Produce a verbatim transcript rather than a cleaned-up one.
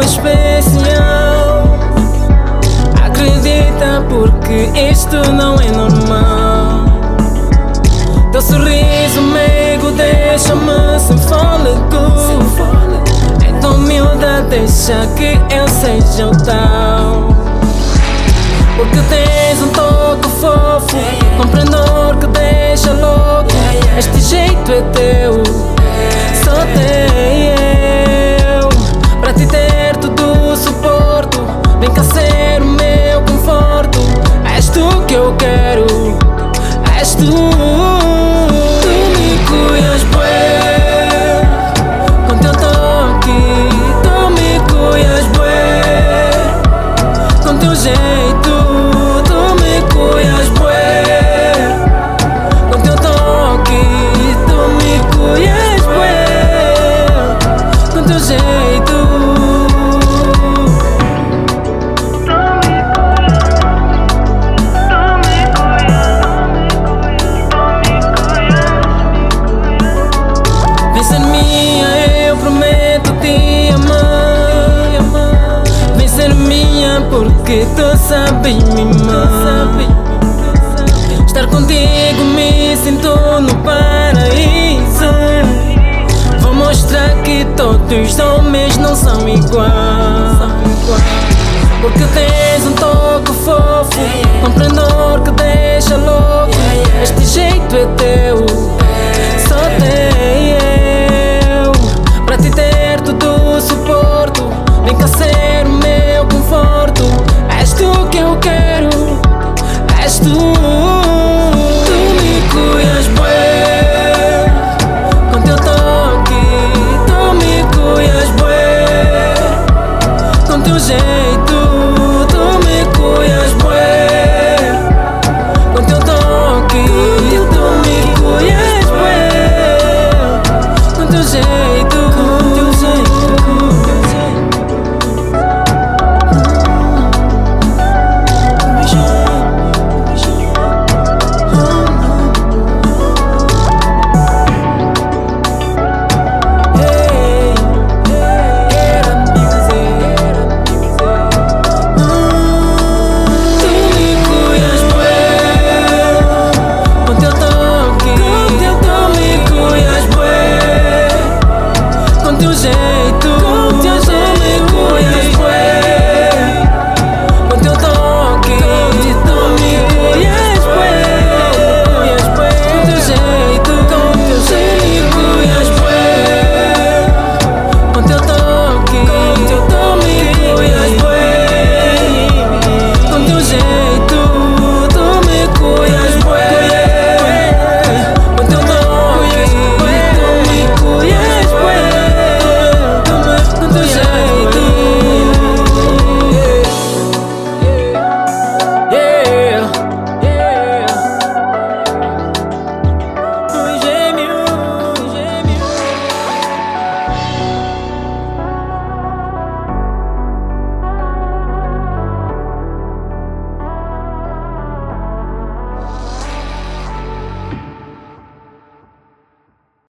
especial. Acredita, porque isto não é normal. Teu sorriso meigo deixa-me sem fôlego. Então miúda, deixa que eu seja o tal. Porque tens um toque fofo, compreendedor que deixa louco. Este jeito é teu, só teu. Para te ter todo o suporte, vem cá ser o meu conforto. És tu que eu quero, és tu. Tu me cuidas bué, com teu toque. Tu me cuidas bué, com teu jeito. Tu me cuidas bué, com teu toque. Tu me cuidas bué, com teu jeito. Vem ser minha, eu prometo te amar. Vem ser minha porque tu sabes me amar. Estar contigo me sinto no paraíso. Vou mostrar que todos os homens não são iguais. Porque tens um toque fofo, compreendedor que deixa louco. Este jeito é teu,